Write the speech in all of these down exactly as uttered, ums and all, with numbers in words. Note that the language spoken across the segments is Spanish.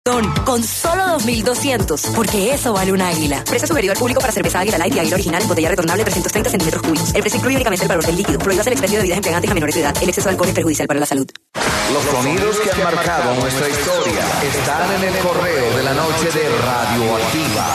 Con solo dos mil doscientos, porque eso vale un Águila. Precio sugerido al público para cerveza Águila Light y Águila Original en botella retornable trescientos treinta centímetros cúbicos. El precio incluye únicamente el valor del líquido. Prohíbas el expendio de bebidas embriagantes a menores de edad. El exceso de alcohol es perjudicial para la salud. Los sonidos que han marcado nuestra historia están en el correo de la noche de Radioactiva.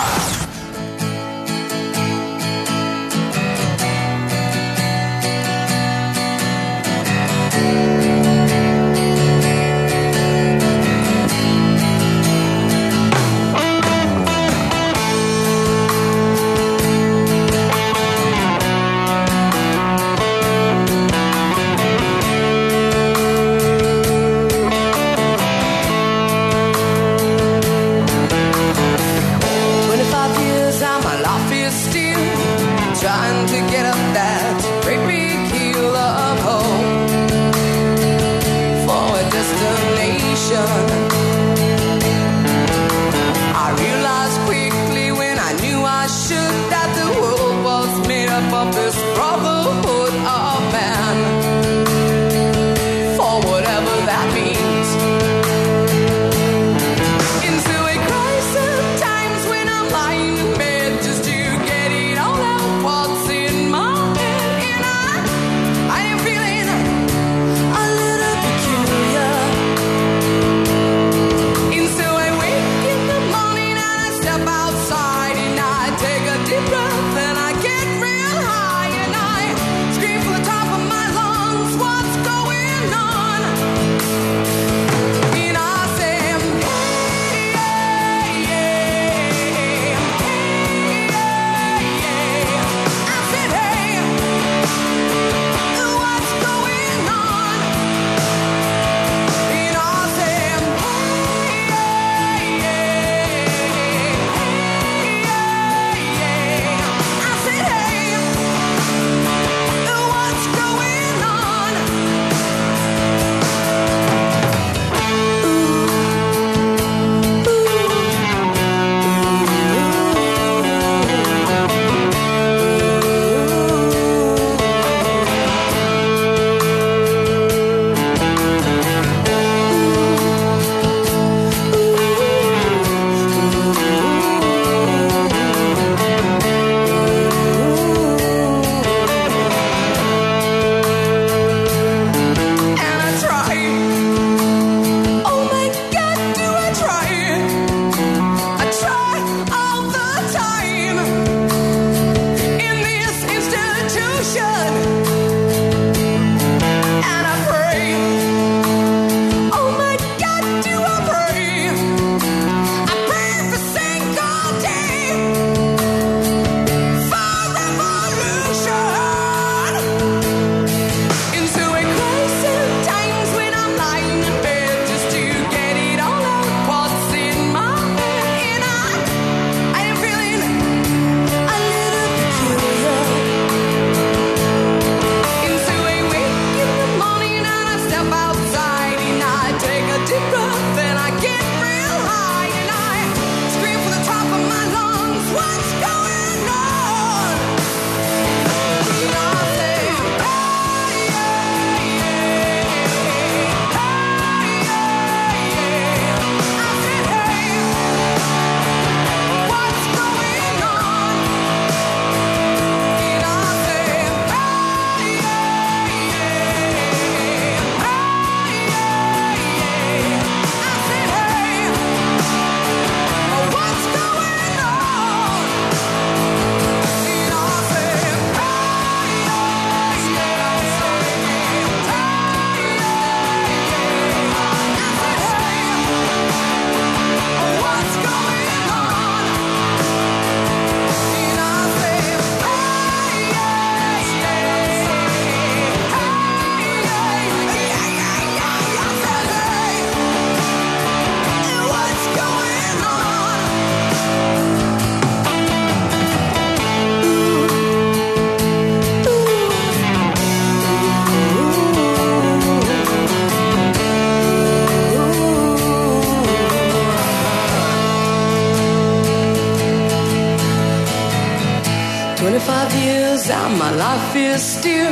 twenty-five years and my life is still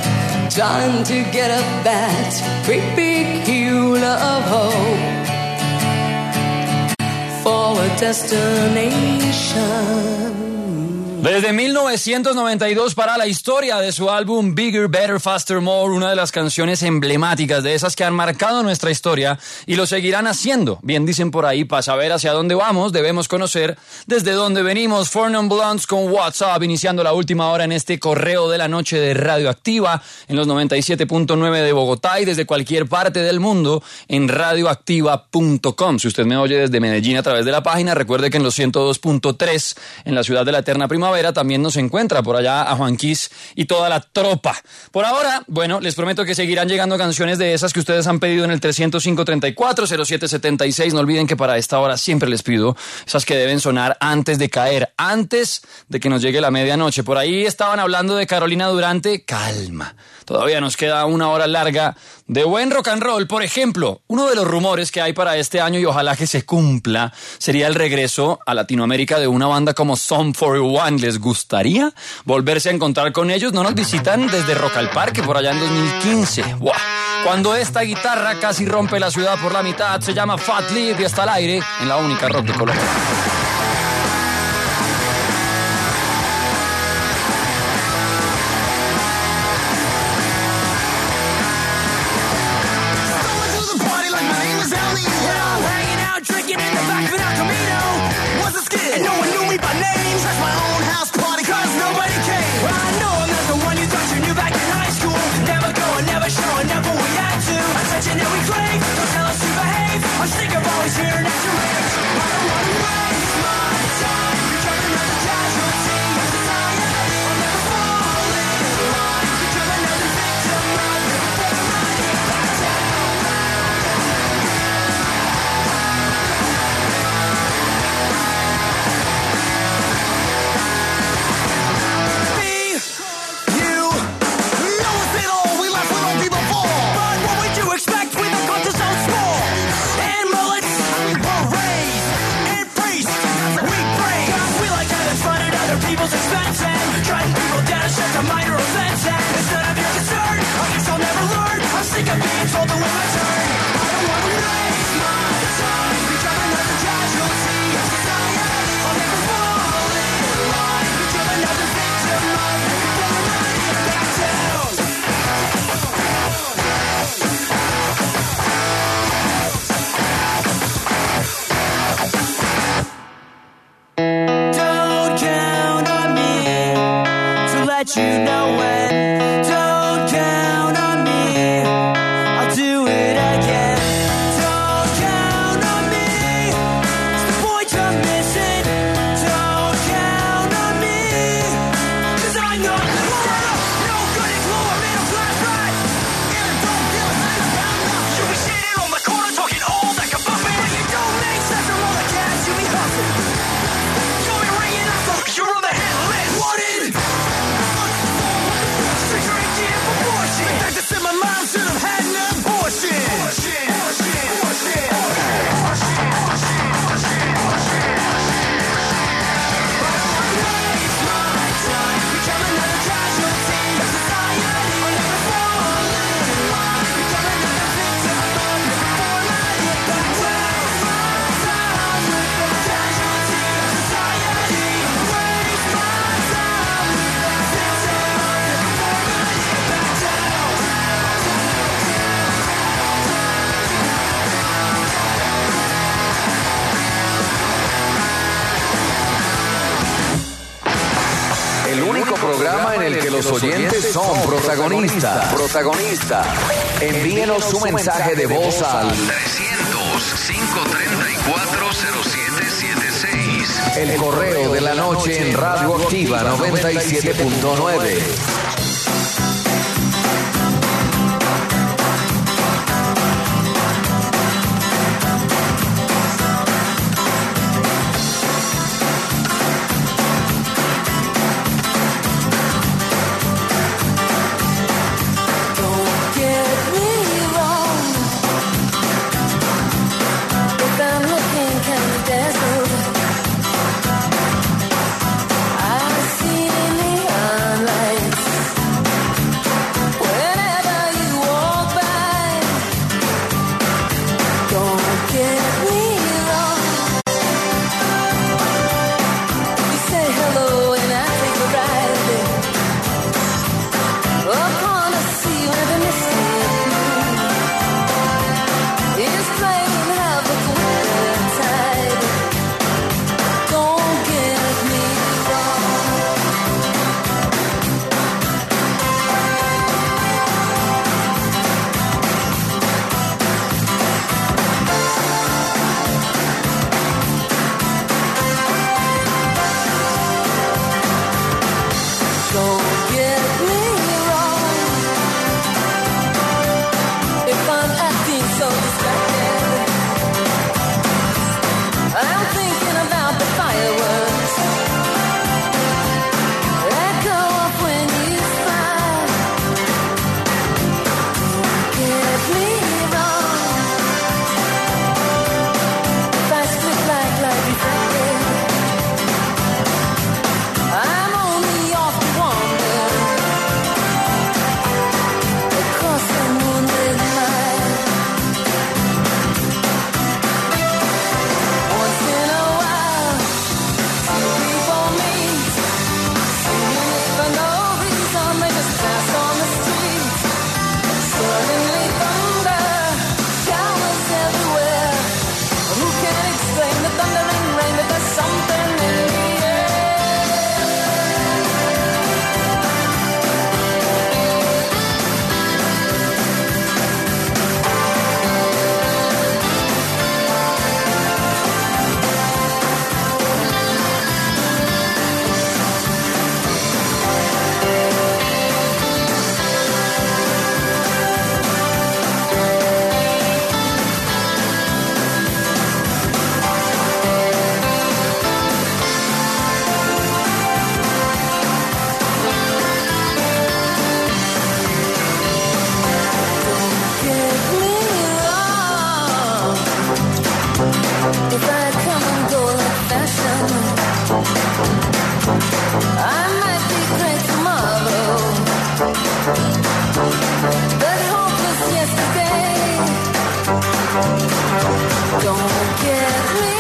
trying to get up that great big hill of hope. destination. Desde mil novecientos noventa y dos para la historia de su álbum Bigger, Better, Faster, More, una de las canciones emblemáticas de esas que han marcado nuestra historia y lo seguirán haciendo. Bien dicen por ahí, para saber hacia dónde vamos debemos conocer desde dónde venimos. Four Non Blondes con WhatsApp, iniciando la última hora en este correo de la noche de Radioactiva en los noventa y siete punto nueve de Bogotá y desde cualquier parte del mundo en radioactiva punto com. Si usted me oye desde Medellín a través de la página, recuerde que en los ciento dos punto tres en la ciudad de la eterna primavera también nos encuentra por allá a Juanquís y toda la tropa. Por ahora, bueno, les prometo que seguirán llegando canciones de esas que ustedes han pedido en el tres cero cinco, treinta y cuatro, cero siete setenta y seis. No olviden que para esta hora siempre les pido esas que deben sonar antes de caer, antes de que nos llegue la medianoche. Por ahí estaban hablando de Carolina Durante. Calma, todavía nos queda una hora larga de buen rock and roll. Por ejemplo, uno de los rumores que hay para este año y ojalá que se cumpla sería el regreso a Latinoamérica de una banda como Sum cuarenta y uno. ¿Les gustaría volverse a encontrar con ellos? No nos visitan desde Rock al Parque por allá en dos mil quince. ¡Wow! Cuando esta guitarra casi rompe la ciudad por la mitad, se llama Fat Lip y está al aire en la única rock de Colombia. And no one knew me by name. That's my own house party, cause nobody came. Well, I know I'm not the one you thought you knew back in high school. Never going, never showing, never we had to. Attention that we crave, don't tell us to behave. I'm sick of always hearing at your age. I don't wanna waste my time becoming another casualty of society. I'll never fall in line, become another victim of your formality. Back down. People's expense and trying people down is just a minor offense and it's none of your concern. I guess I'll never learn. I'm sick of being told to wait my turn. I don't want to waste my time become another casualty of society. I'll never fall in line become another victim of your formality. Back down. Let you know when. Don't count on me. I'll do it again. Don't count on me. It's the point I'm missing. Don't count on me. Cause I'm not the one. No good at lower middle class right. And don't give a nice pound nothing. You be sitting on the corner talking all that can bump me. But you don't make sense from all the cash you be hustling. You'll be ringing up the you're on the hit list. What is it? In fact, I said my mom should have had an abortion. Abortion, abortion, abortion, abortion, abortion, abortion. I don't want to waste my time become another casualty of society. I'll never fall in line become another victim of your formality. But waste my time with the casualty of society. Waste my time with the victim of your formality. Back down. El único programa en el que los oyentes son protagonistas. Protagonistas. Envíenos su mensaje de voz al trescientos, cinco treinta y cuatro, cero siete siete seis. El correo de la noche en Radioactiva noventa y siete punto nueve. I see neon lights If I come and go like fashion, I might be great tomorrow, but hope was yesterday. Don't get me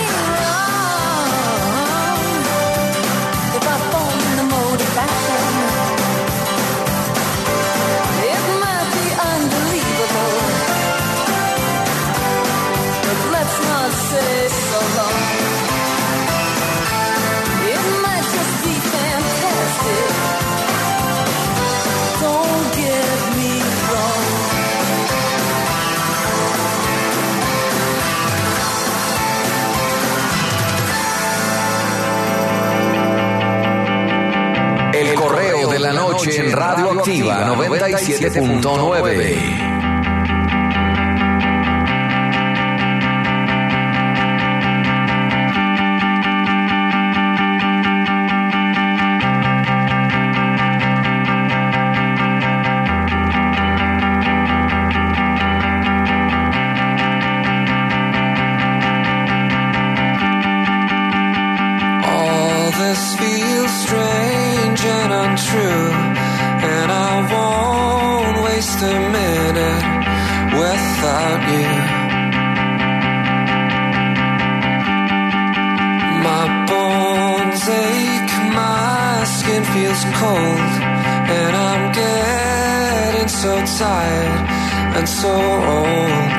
wrong. If I fall in the mode of fashion, it might be unbelievable, but let's not say so long. It might just be fantastic. Don't get me wrong. El correo de la noche en Radio Activa noventa y siete punto nueve. All this feels strange and untrue, and I won't waste a minute without you. My bones ache, my skin feels cold, and I'm getting so tired and so old.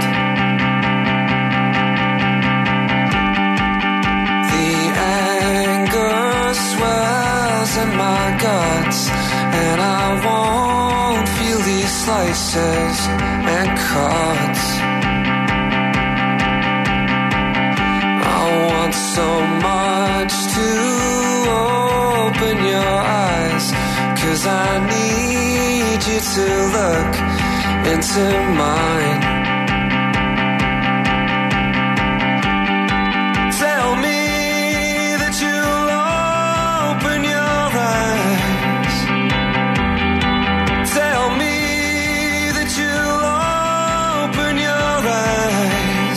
The anger swells in my guts, and I won't feel these slices and cuts. I want so much to open your eyes, 'cause I need you to look into mine. Tell me that you'll open your eyes. Tell me that you'll open your eyes.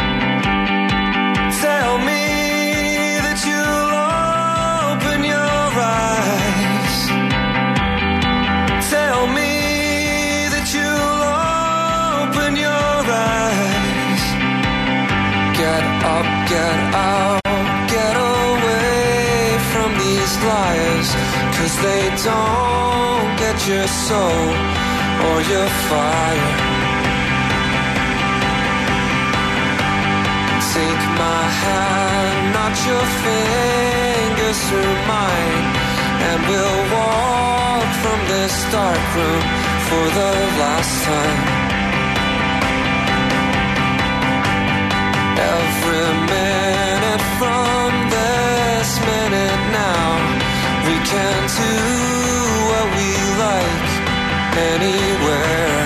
Tell me that you'll open your eyes. Tell me that you'll open your eyes. Get up, get out, get away from these liars, 'cause they don't get your soul or your fire. Take my hand, not your fingers through mine, and we'll walk from this dark room for the last time. Every minute from this minute now, we can do what we like anywhere.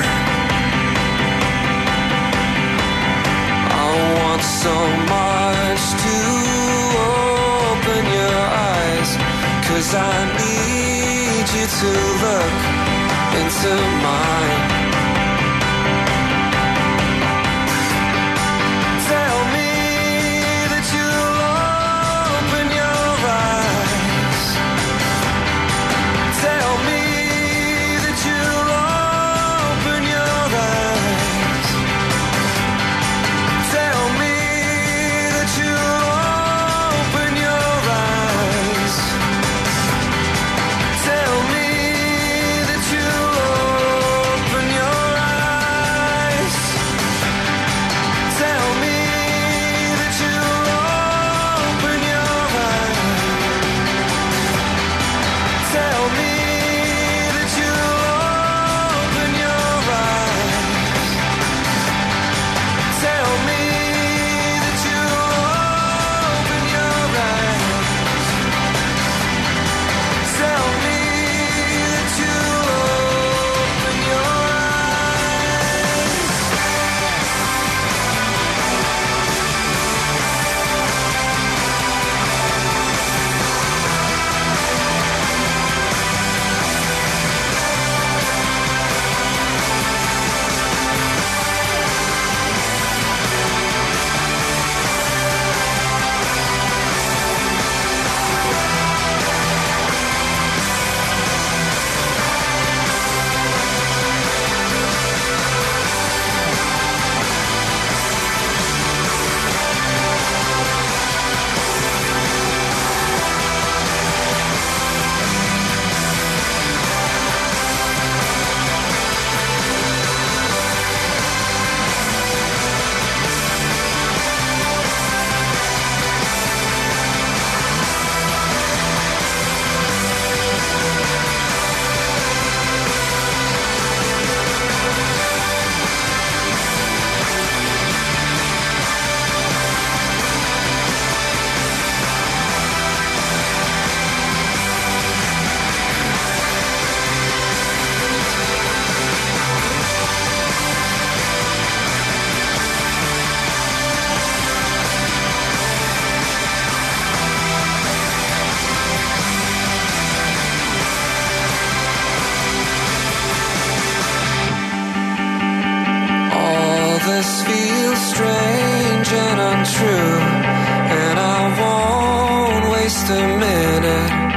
I want so much to open your eyes, 'cause I need you to look into mine. Tell me that you'll open your eyes. Tell me that you'll open your eyes. Tell me that you'll open your eyes. Tell me that you'll open a minute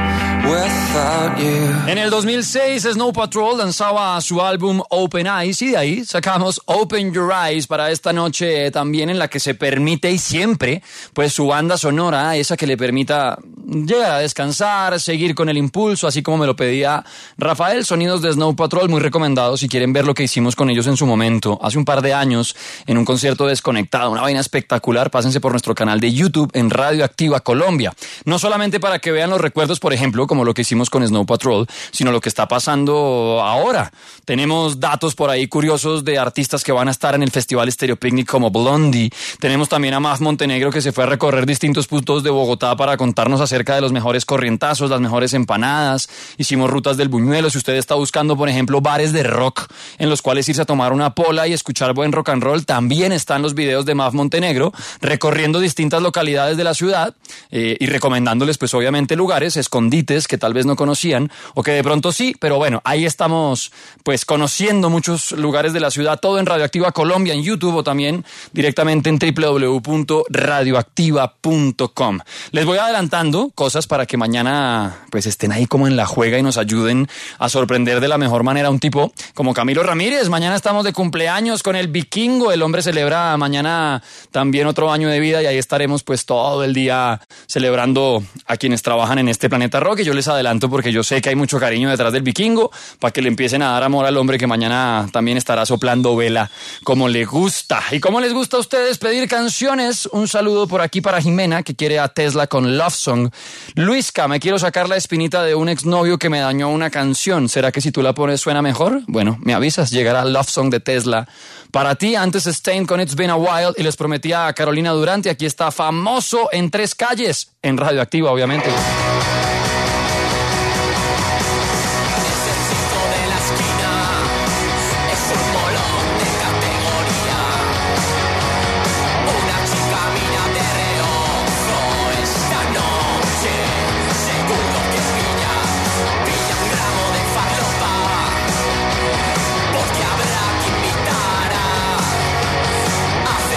without you. En el dos mil seis, Snow Patrol lanzaba su álbum Open Eyes y de ahí sacamos Open Your Eyes para esta noche también, en la que se permite y siempre pues su banda sonora, esa que le permita llegar a descansar, seguir con el impulso, así como me lo pedía Rafael. Sonidos de Snow Patrol, muy recomendados si quieren ver lo que hicimos con ellos en su momento, hace un par de años, en un concierto Desconectado, una vaina espectacular. Pásense por nuestro canal de YouTube en Radioactiva Colombia, no solamente para que vean los recuerdos, por ejemplo, como lo que hicimos con Snow Patrol, sino lo que está pasando ahora. Tenemos datos por ahí curiosos de artistas que van a estar en el Festival Stereo Picnic, como Blondie. Tenemos también a Maf Montenegro, que se fue a recorrer distintos puntos de Bogotá para contarnos acerca de los mejores corrientazos, las mejores empanadas. Hicimos rutas del Buñuelo. Si usted está buscando, por ejemplo, bares de rock en los cuales irse a tomar una pola y escuchar buen rock and roll, también están los videos de Maf Montenegro recorriendo distintas localidades de la ciudad eh, y recomendándoles, pues obviamente, lugares, escondites que tal vez no conocían, o que de pronto sí, pero bueno, ahí estamos pues conociendo muchos lugares de la ciudad. Todo en Radioactiva Colombia en YouTube, o también directamente en doble u doble u doble u punto radioactiva punto com. Les voy adelantando cosas para que mañana pues estén ahí como en la juega y nos ayuden a sorprender de la mejor manera a un tipo como Camilo Ramírez. Mañana estamos de cumpleaños con el Vikingo. El hombre celebra mañana también otro año de vida, y ahí estaremos pues todo el día celebrando a quienes trabajan en este Planeta Rock. Y yo les adelanto porque yo sé que hay mucho cariño detrás del Vikingo, para que le empiecen a dar amor al hombre, que mañana también estará soplando vela como le gusta. ¿Y cómo les gusta a ustedes pedir canciones? Un saludo por aquí para Jimena, que quiere a Tesla con Love Song. Luisca, me quiero sacar la espinita de un exnovio que me dañó una canción. ¿Será que si tú la pones suena mejor? Bueno, me avisas, llegará Love Song de Tesla para ti. Antes Stain con It's Been a While, y les prometía a Carolina Durante. Aquí está Famoso en Tres Calles, en Radioactiva, obviamente.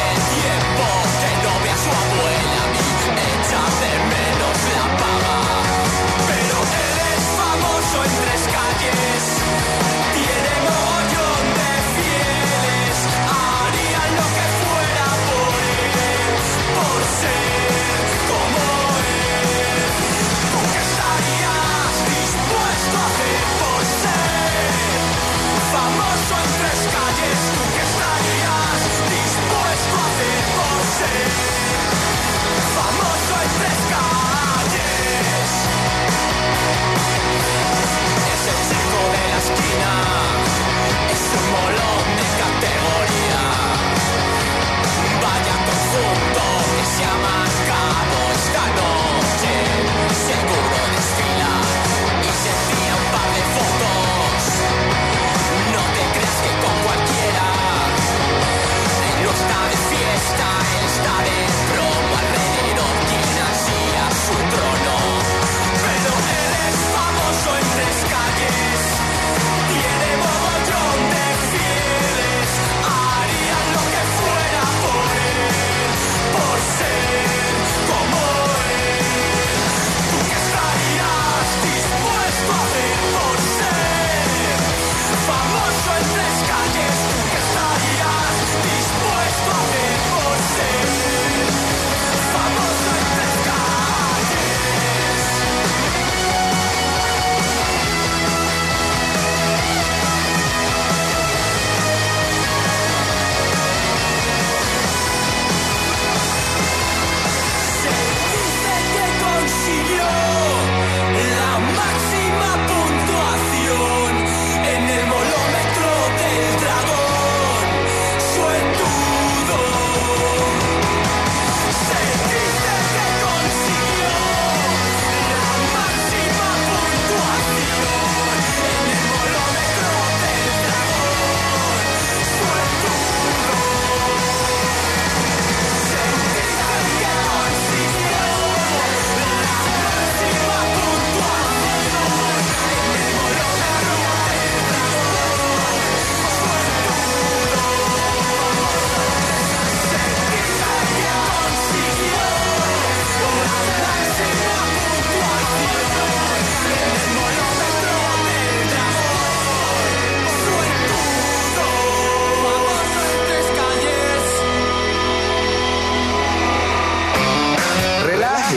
Su abuela, mi echa de menos la paga.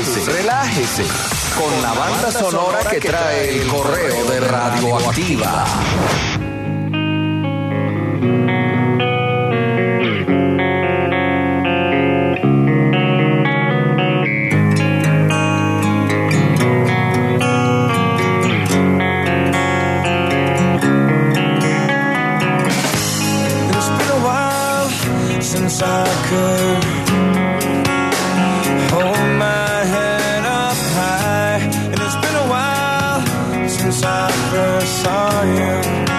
relájese, relájese. Con la banda sonora que trae el correo de Radioactiva. Since I could hold my head up high, and it's been a while since I first saw you,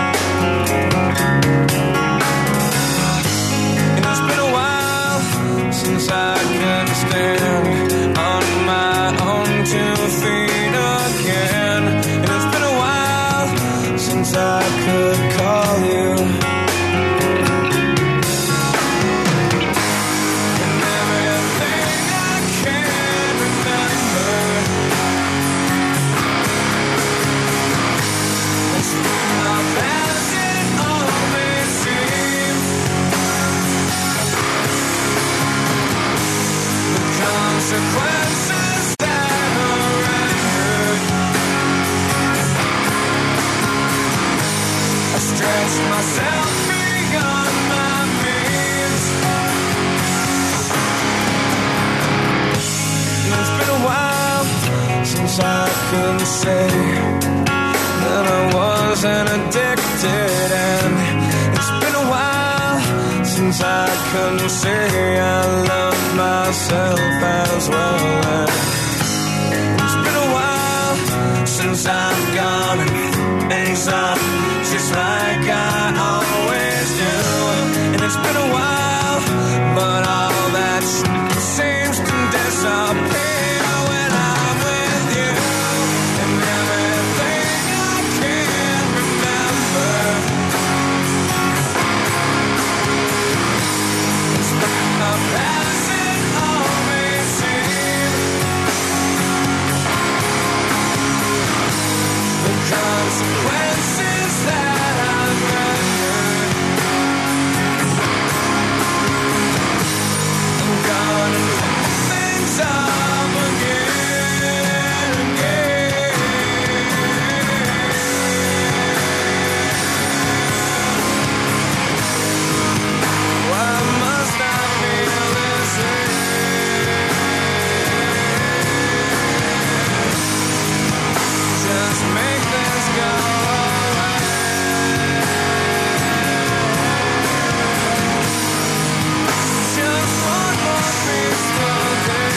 and it's been a while since I could stand on my own two feet again, and it's been a while since I could call you. Consequences that are rendered. I stretch myself beyond my means. And it's been a while since I could say that I wasn't addicted, and it's been a while since I couldn't say I love myself as well. And it's been a while since I've gone and things up just like I always do. And it's been a while, but all that seems to disappear when I'm with you. And everything I can remember is a passing always seem. The consequences that I've rendered. I'm gone and pick things up again, again. Why must I feel this way? Just make this go away. Just one more peaceful day.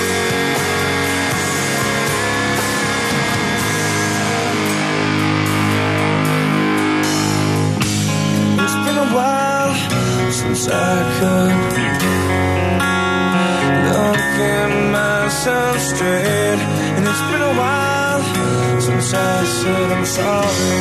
It's been a while since I could look at myself straight, and it's been a while since I said I'm sorry.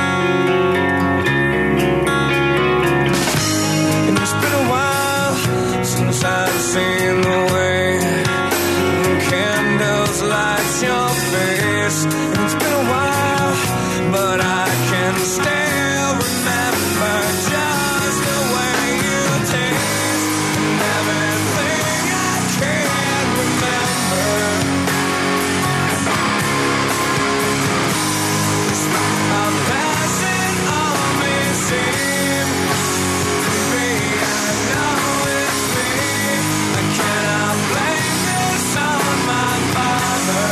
And it's been a while since I've seen the way candles light your face. And it's been a while, but I can still remember just the way you taste. And everything I can remember. I'm passing all may seem to be. I know it's me. I cannot blame this on my father.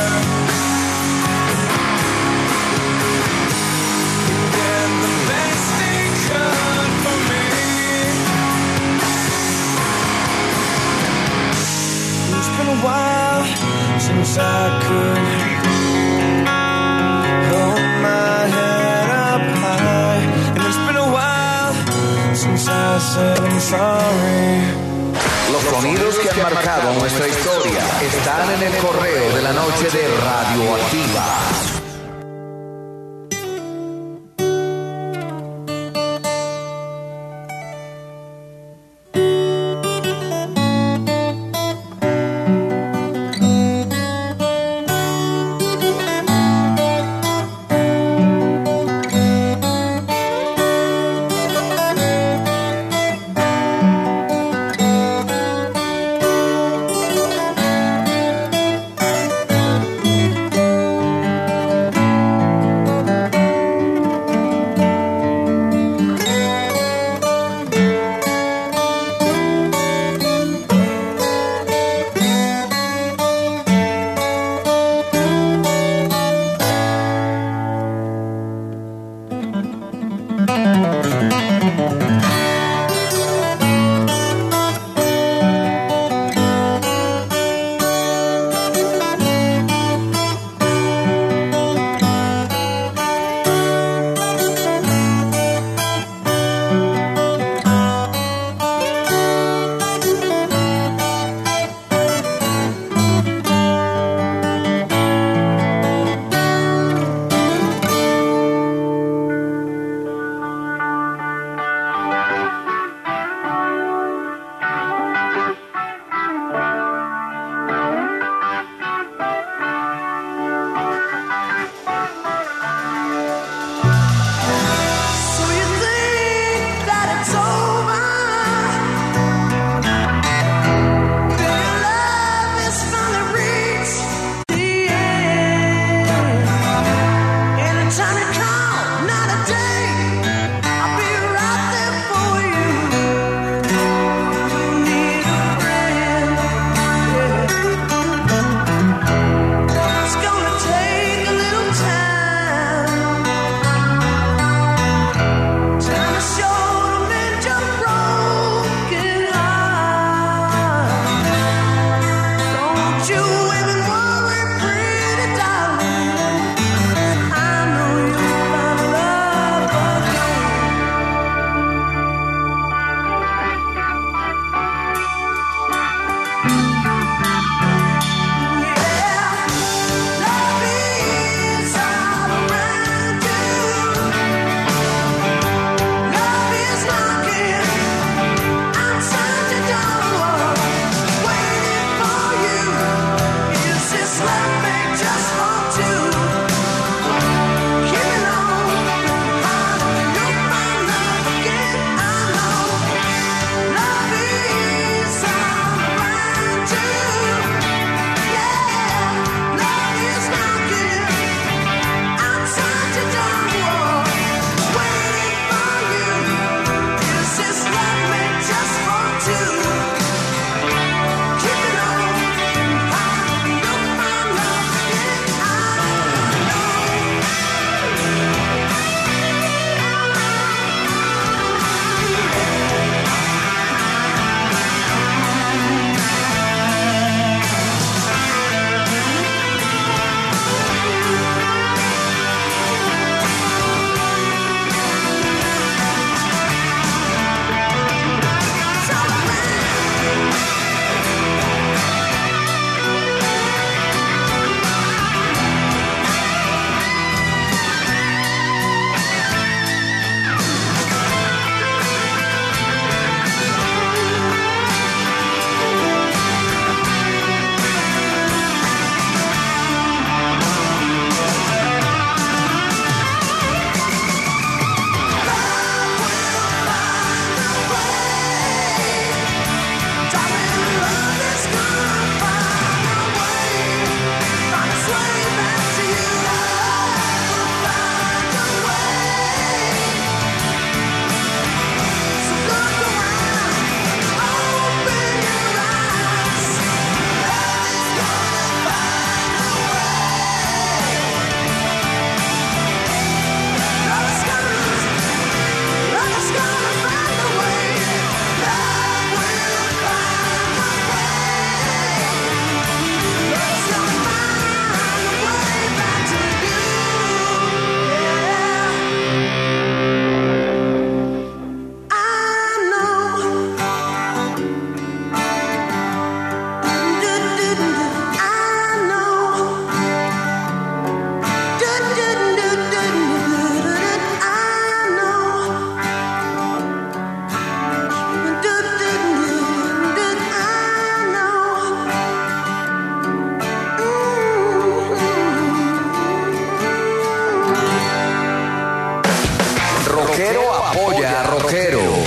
He did the best he could for me. It's been a while since I could hold my head up high, and it's been a while since I said I'm sorry. Los sonidos que han marcado nuestra historia están en el correo de la noche de Radioactiva.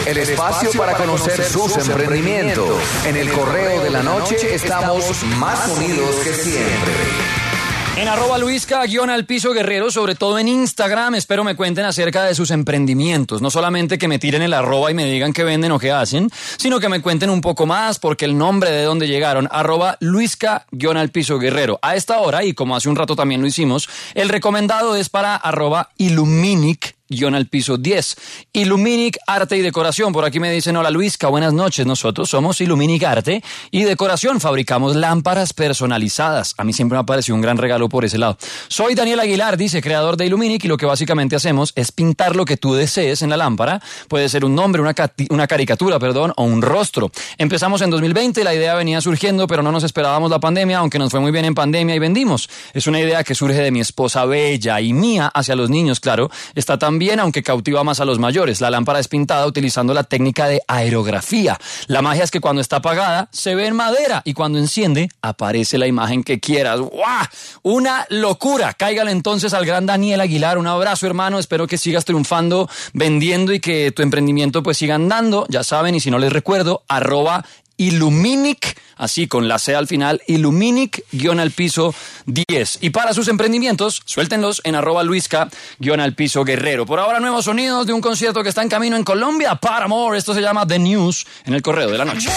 el espacio para conocer sus emprendimientos. En el Correo de la Noche estamos más unidos que siempre. En arroba Luisca, guión al piso guerrero, sobre todo en Instagram, espero me cuenten acerca de sus emprendimientos. No solamente que me tiren el arroba y me digan qué venden o qué hacen, sino que me cuenten un poco más, porque el nombre de dónde llegaron, arroba Luisca, guión al piso guerrero. A esta hora, y como hace un rato también lo hicimos, el recomendado es para arroba Illuminic, guión al piso diez. Illuminic Arte y Decoración. Por aquí me dicen, hola Luisca, buenas noches. Nosotros somos Illuminic Arte y Decoración. Fabricamos lámparas personalizadas. A mí siempre me ha parecido un gran regalo por ese lado. Soy Daniel Aguilar, dice, creador de Illuminic, y lo que básicamente hacemos es pintar lo que tú desees en la lámpara. Puede ser un nombre, una, una caricatura, perdón, o un rostro. Empezamos en dos mil veinte, la idea venía surgiendo, pero no nos esperábamos la pandemia, aunque nos fue muy bien en pandemia y vendimos. Es una idea que surge de mi esposa bella y mía hacia los niños, claro. Está tan bien, aunque cautiva más a los mayores. La lámpara es pintada utilizando la técnica de aerografía. La magia es que cuando está apagada se ve en madera y cuando enciende aparece la imagen que quieras. ¡Guau! Una locura. Cáigale entonces al gran Daniel Aguilar. Un abrazo, hermano. Espero que sigas triunfando, vendiendo y que tu emprendimiento pues siga andando. Ya saben, y si no les recuerdo, arroba Illuminic, así con la C al final, Illuminic, guión al piso diez. Y para sus emprendimientos, suéltenlos en arroba Luisca, guión al piso guerrero. Por ahora, nuevos sonidos de un concierto que está en camino en Colombia, Paramore. Esto se llama The News, en el Correo de la Noche.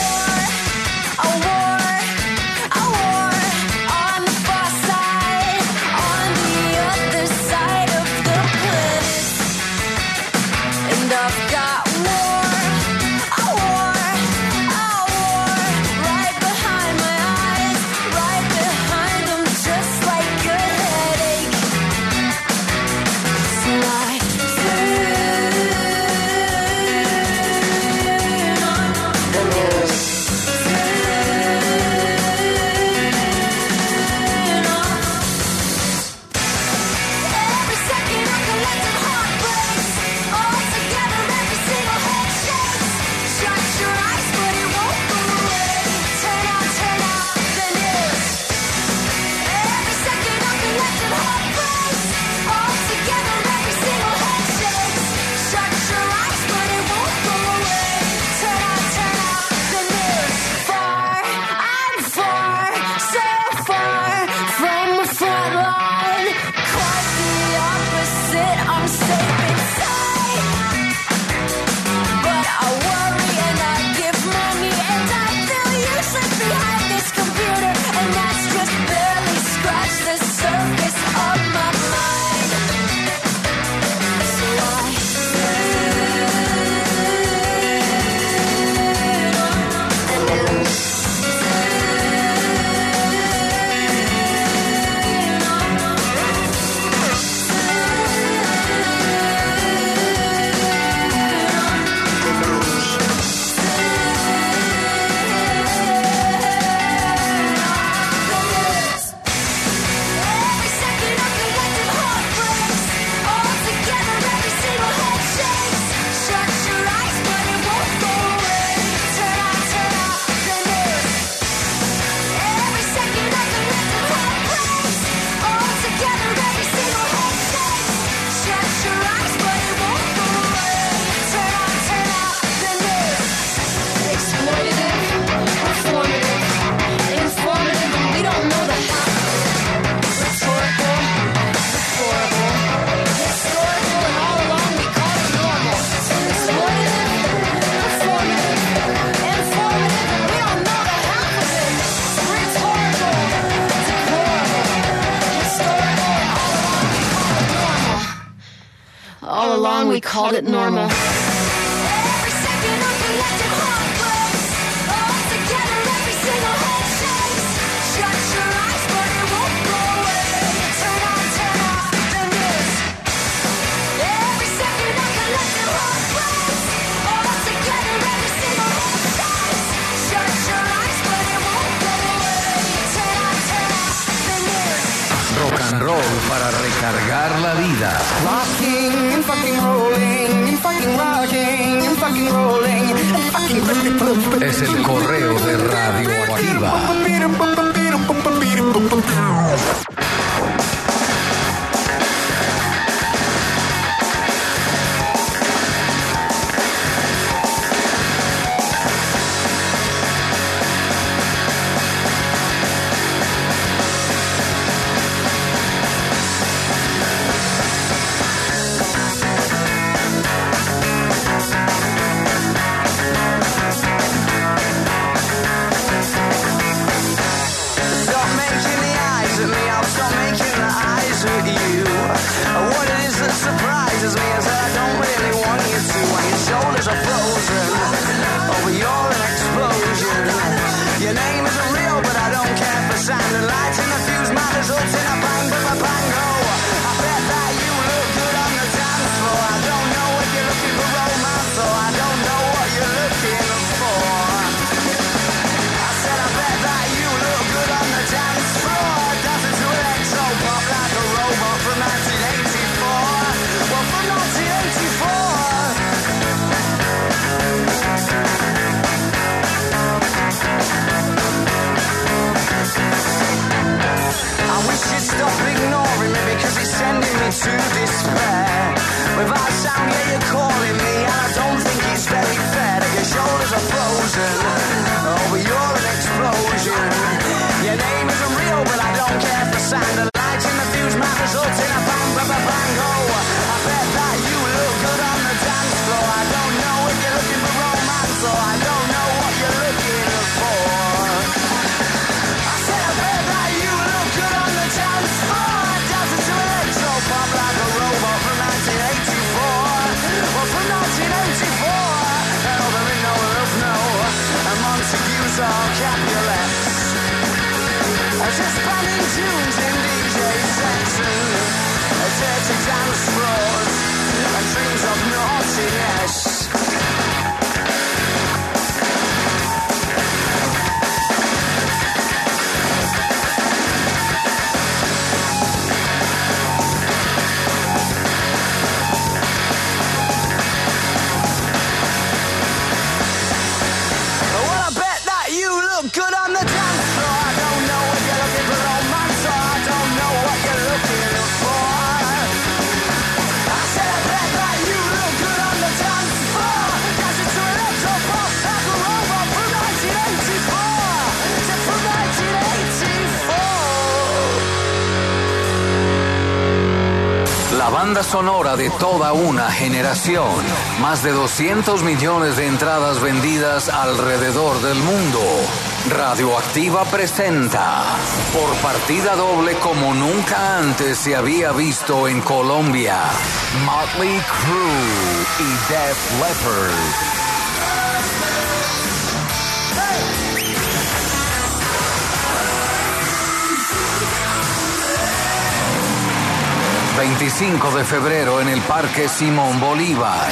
All along we called it normal. Rock and roll para recargar la vida. Rocking and fucking rolling and fucking rocking and fucking rolling and fucking... Es el Correo de Radioactiva. stop making the eyes at you. What it is that surprises me is that I don't really want you to. When your shoulders are frozen, oh, but you're an explosion. Your name isn't real, but I don't care for sound and lights in the fuse. My results in a bang, but a bang, oh. I bet that you look good on the dance floor. I don't know if you're looking for romance, or I don't know what you're looking for. I said I bet that you look good on the dance floor. Dancing to electro pop like a robot from nineteen eighty-four. Well, from nineteen eighty-four. I wish you'd stop ignoring me because it's sending me to despair. Without sound, yeah, you're calling me, and I don't think it's very fair that your shoulders are frozen. Oh, but you're an explosion. Your name isn't real, but I don't care for sound. The lights in the fuse might result in a bang, bang, bang, bang. Oh, I bet that you look good on the dance floor. I don't know if you're looking for romance, or I don't know what you're looking for. I said I bet that you look good on the dance floor. Dancing to electro pop like a robot from nineteen eighty-four. Well, from nineteen eighty-four. Oh, there ain't no love, no. And Montagues or Capulets. Just panning tunes in D J sets and dirty dance floors and dreams of naughtiness. Well, I bet that you look good on the dance floor. I don't know if you're looking for romance, or I don't know what you're looking for. I said I bet that you look good on the dance floor. Dancing to electro pop like a robot from nineteen eighty-four. Just from nineteen eighty-four. La banda sonora de toda una generación. Más de doscientos millones de entradas vendidas alrededor del mundo. Radioactiva presenta por partida doble como nunca antes se había visto en Colombia. Motley Crue y Def Leppard. veinticinco de febrero en el Parque Simón Bolívar.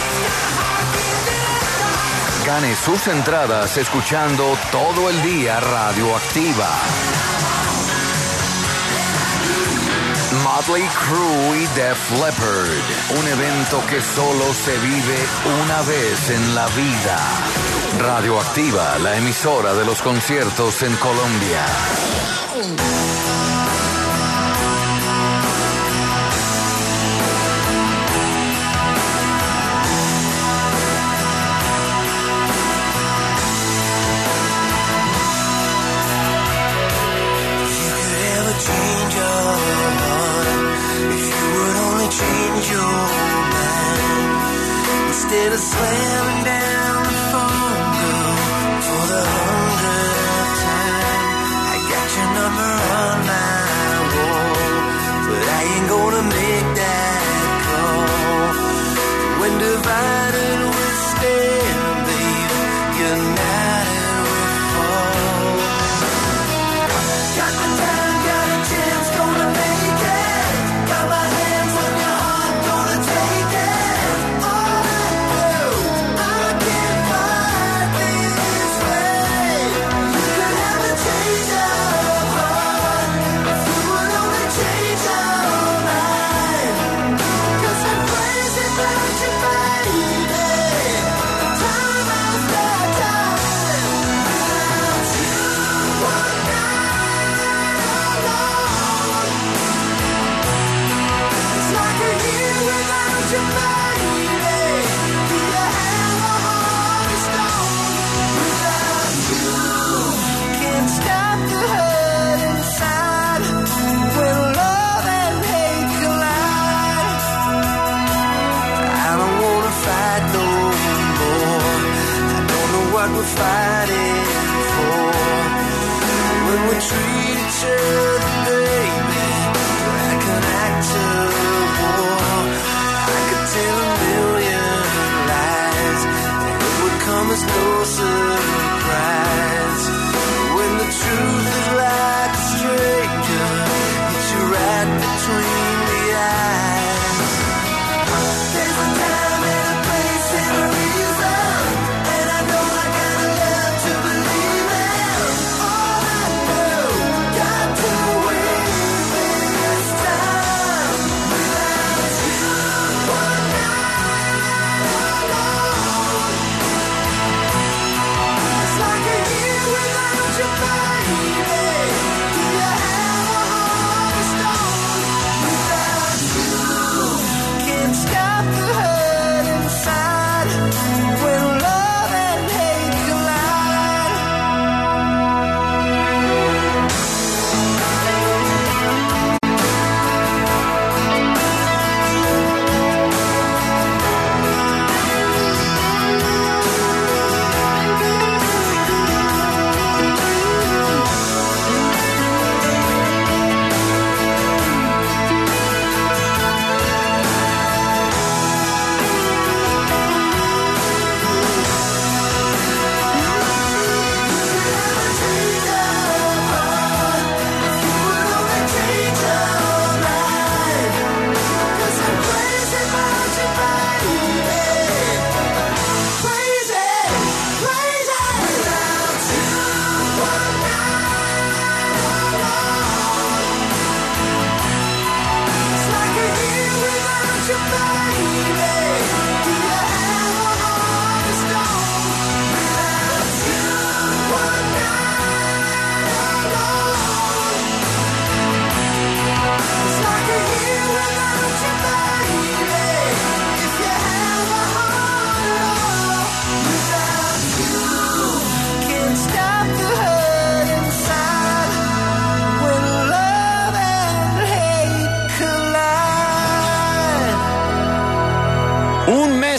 Gane sus entradas escuchando todo el día Radioactiva. Motley Crue y Def Leppard, un evento que solo se vive una vez en la vida. Radioactiva, la emisora de los conciertos en Colombia. Instead of slamming down the phone, girl, for the hundredth time, I got your number on my wall, but I ain't gonna make that call. When divided we stand, baby, united we fall. Got the time, got a chance, gonna make it. Got my hands on your heart, gonna take it. We're fighting for when we treat each other, baby,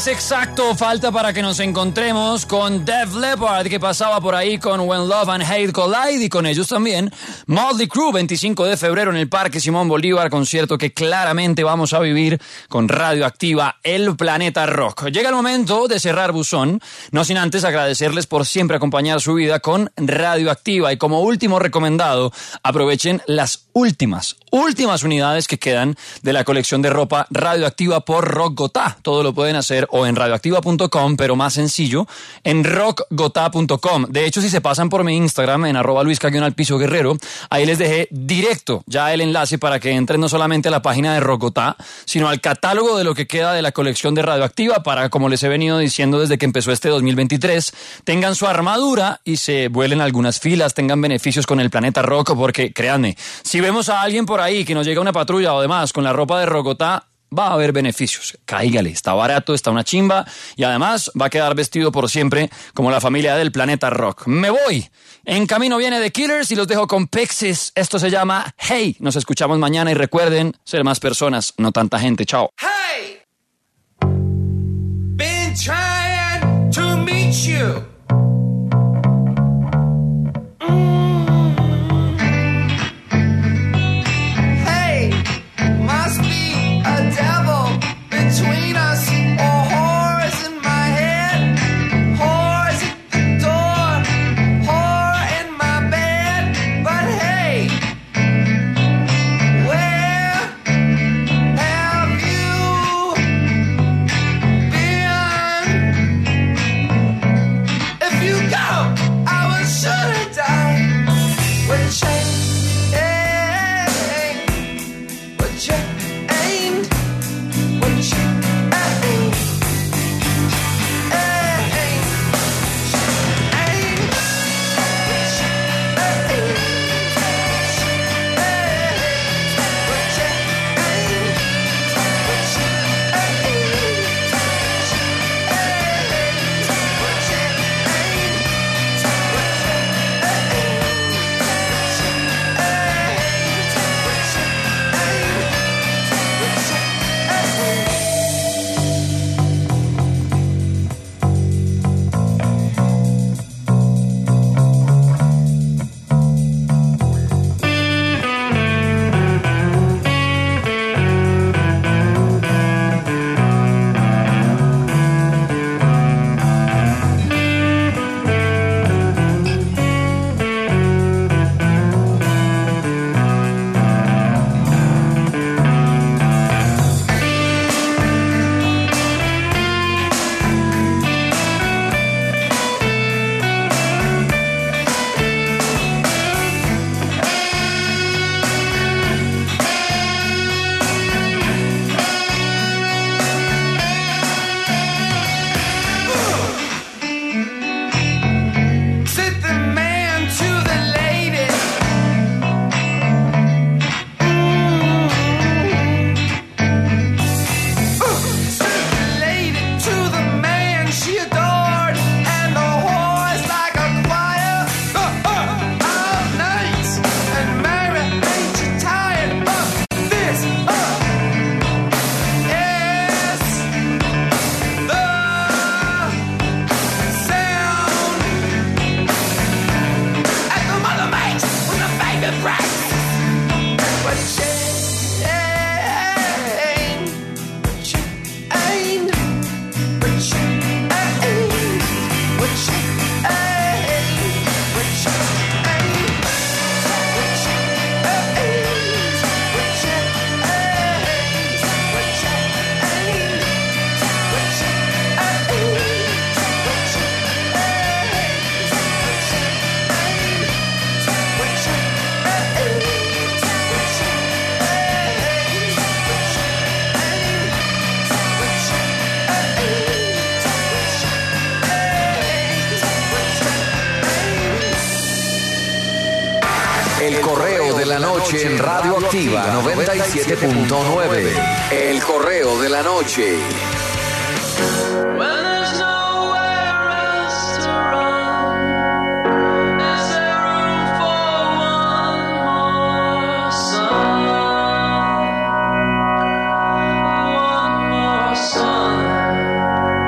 exacto falta para que nos encontremos con Def Leppard, que pasaba por ahí con When Love and Hate Collide, y con ellos también Motley Crue, veinticinco de febrero en el Parque Simón Bolívar, concierto que claramente vamos a vivir con Radioactiva, el Planeta Rock. Llega el momento de cerrar buzón, no sin antes agradecerles por siempre acompañar su vida con Radioactiva, y como último recomendado, aprovechen las últimas, últimas unidades que quedan de la colección de ropa Radioactiva por Rock Gotá. Todo lo pueden hacer o en radioactiva punto com, pero más sencillo, en rock gotá punto com. De hecho, si se pasan por mi Instagram, en arroba Luis Caguión al piso guerrero, ahí les dejé directo ya el enlace para que entren no solamente a la página de Rock Gotá, sino al catálogo de lo que queda de la colección de Radioactiva, para, como les he venido diciendo desde que empezó este dos mil veintitrés, tengan su armadura y se vuelen algunas filas, tengan beneficios con el Planeta Rock, porque créanme, si vemos a alguien por ahí que nos llega una patrulla o demás con la ropa de Rock Gotá, va a haber beneficios. Cáigale, está barato, está una chimba, y además va a quedar vestido por siempre como la familia del Planeta Rock. Me voy. En camino viene The Killers y los dejo con Pixies. Esto se llama Hey. Nos escuchamos mañana y recuerden ser más personas, no tanta gente. Chao. Hey! Been trying to meet you. Between us, or whores in my head, whores at the door, whore in my bed. But hey, where have you been? If you go, I will surely die. But change, but change ain't. What you El correo de la noche en Radioactiva noventa y siete punto nueve. El correo de la noche. One more song.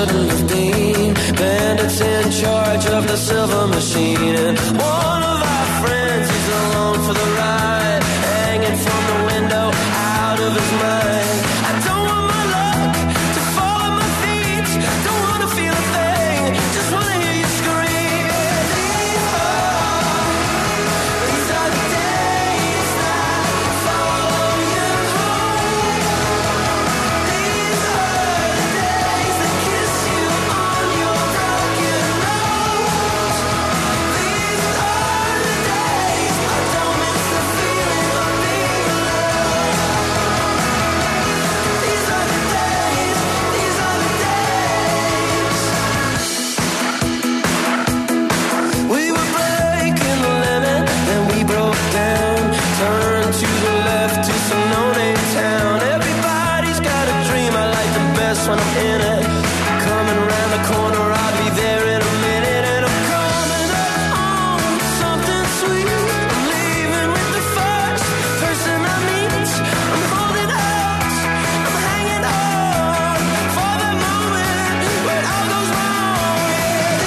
shouldn't have been. Bandits in charge of the silver machine. And one of our friends is along for the ride, hanging from the window, out of his mind. I don't want my luck to fall at my feet. Don't want to feel a thing, just want to hear you scream. These are, these are the days that follow you home. These are the days that kiss you on your broken nose. These are the days I don't miss the feeling of being alone. These are the days, these are the days. We were breaking the limit, then we broke down. Turned to the left to some no-name town. Everybody's got a dream, I like the best when I'm in it. Coming around the corner, I'll be there in a minute. And I'm coming up on something sweet. I'm leaving with the first person I meet. I'm holding out, I'm hanging on for the moment when it all goes wrong. Yeah,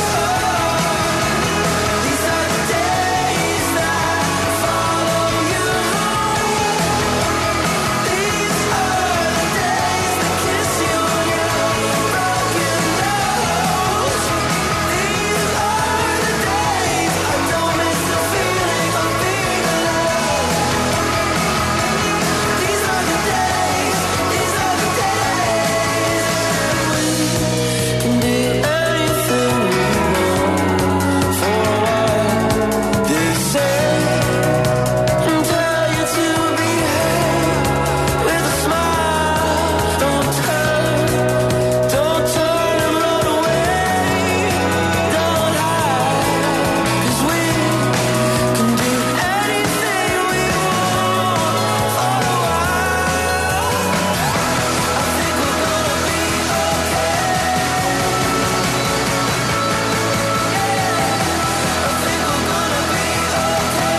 these are, these are the days that follow you home. These are the days that kiss you on your broken nose. These are the days I don't miss the feeling of being alone. These are the days, these are the days. We can do anything we want for a while. They say and tell you to behave with a smile. Don't turn, don't turn and run away. Don't hide, 'cause we can do anything we want for a while. I think we're gonna be okay. I think we're gonna be okay.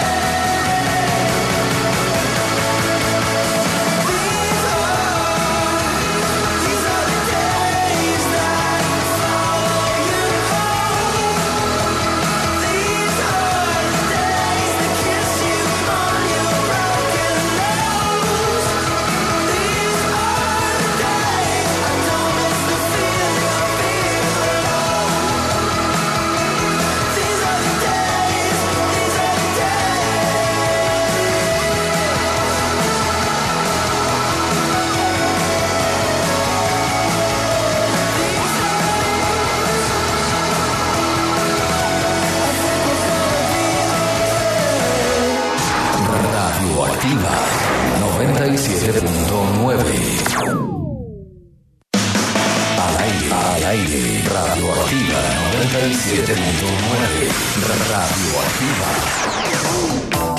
These are, these are the days that follow you home. These are the days that kiss you on your broken nose. These are the days I don't miss the feeling of being alone. These are the days, these are the Radioactiva noventa y siete punto nueve. Al aire, al aire. Radioactiva noventa y siete punto nueve. Radioactiva.